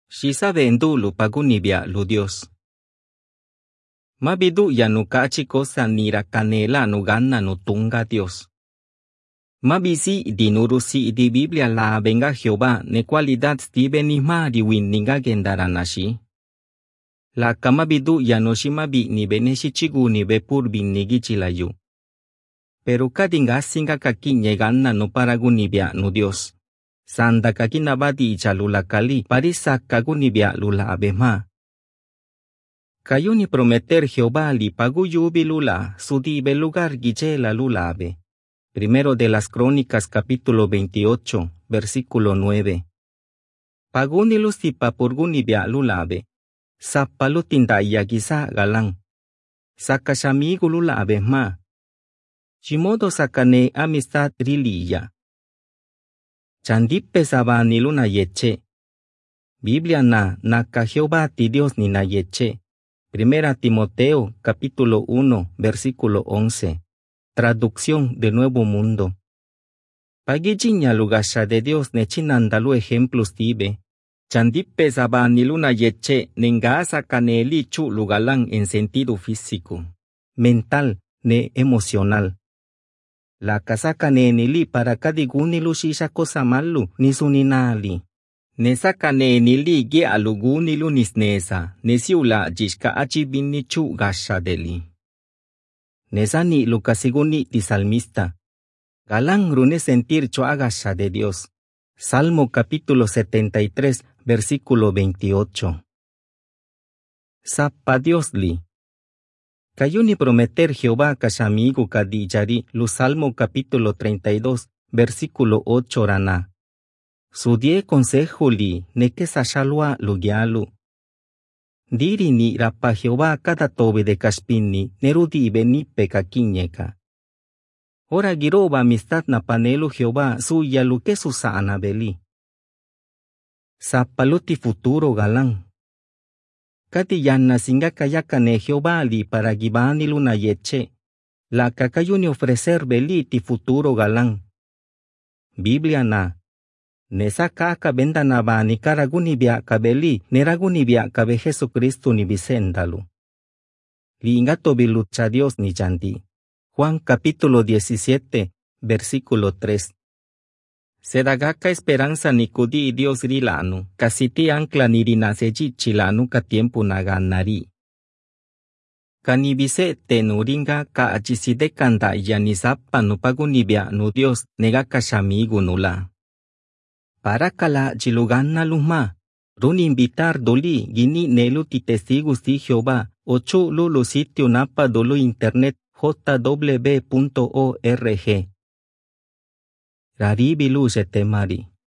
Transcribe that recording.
Shisabe ndulu pagunibia lu Dios. Mabidu ya nukachi cosa nira canela nugana no tunga Dios. Mabisi dinurusi di Biblia la venga Jehová ne cualidad stibe ni ma di winninga gendaranashi. La kamabidu ya no shimabi ni beneshi chigu ni bepur binnigi chilayu. Pero kadinga singa kaki nyegana no paragunibia no Dios. Sanda kaki nabadi chalula kali parisa kagunibia lula abema. Kayo ni prometer Jehová li paguyubi lula sudibe lugar gichela lulabe. Primero de las Crónicas capítulo 28, versículo 9. Pagunilus tipa purgunibia lulabe. Sapalutinda yagisa galang. Sakashamigu lulabe ma. Shimodo sakane amistad riliya. Chandipe sabani luna yeche. Biblia naka Jehová ti Dios ni na yeche. Primera Timoteo capítulo 1, versículo 11. Traducción de Nuevo Mundo. Pagijinya lugasha de Dios nechinandalu ejemplos tibe. Chandipe sabani luna yeche nengasa kaneli chu lugalang en sentido físico, mental, ne emocional. La kasaka nili para kadiguni lushisha cosa malu ni suninali. Nesaka nili ge aluguni lunisnesa, nesiula jishka achibini chu gasha deli. Nesani lukasiguni di salmista. Galang rune sentir chu agasha de Dios. Salmo capítulo 73, versículo 28. Sapa Dios li. Kayuni prometer Jehová kashamigu kadijari lu Salmo capítulo 32, versículo 8 rana. Sudie consejo li neke sashalwa lugialu. Diri ni rapa Jehová kada tobe de kashpini nerudi benipe kakinyeka. Ora giroba amistad na panelu Jehová suya lu que susana beli. Sapaluti futuro galang. Kati yanna singa kayakane Jehová li para gibani luna yeche. La kakayuni ofrecer beli ti futuro galang. Biblia na. Nesa kaka benda na bani karaguni bia kabeli neraguni bia kabe Jesucristo ni bisendalu. Li ingato bilucha Dios ni jandi. Juan capítulo 17, versículo 3. Sedagaka esperanza ni kudi Dios rilanu, kasiti ancla ni rinaseji chilanu ka tiempo naganari. Kanibise tenuringa ka achiside kanda yanisapa no pagunibia no Dios nega kashamigu nula. Para kala chilugana luma, run invitar doli gini nelu ti testigos di Jehová, ocho lulu sitio napa dolo internet jw.org. Raribilu se temari.